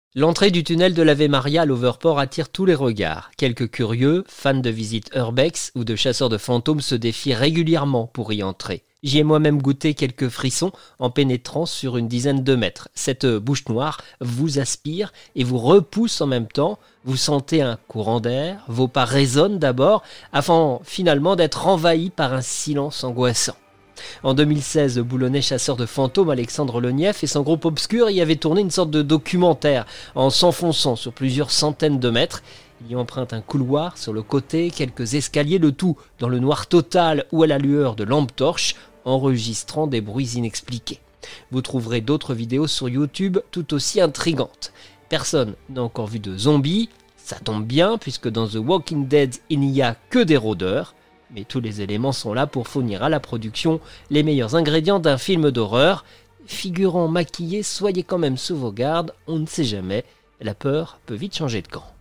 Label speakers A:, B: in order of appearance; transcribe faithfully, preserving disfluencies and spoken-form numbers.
A: L'entrée du tunnel de l'Ave Maria à l'Overport attire tous les regards. Quelques curieux, fans de visites urbex ou de chasseurs de fantômes se défient régulièrement pour y entrer. J'y ai moi-même goûté quelques frissons en pénétrant sur une dizaine de mètres. Cette bouche noire vous aspire et vous repousse en même temps. Vous sentez un courant d'air, vos pas résonnent d'abord, avant finalement d'être envahis par un silence angoissant. En deux mille seize, le boulonnais chasseur de fantômes Alexandre Lonieff et son groupe obscur y avaient tourné une sorte de documentaire en s'enfonçant sur plusieurs centaines de mètres. Il y emprunte un couloir sur le côté, quelques escaliers, le tout dans le noir total ou à la lueur de lampes torches, enregistrant des bruits inexpliqués. Vous trouverez d'autres vidéos sur YouTube tout aussi intrigantes. Personne n'a encore vu de zombies, ça tombe bien puisque dans The Walking Dead il n'y a que des rôdeurs. Mais tous les éléments sont là pour fournir à la production les meilleurs ingrédients d'un film d'horreur. Figurants maquillés, soyez quand même sous vos gardes, on ne sait jamais, la peur peut vite changer de camp.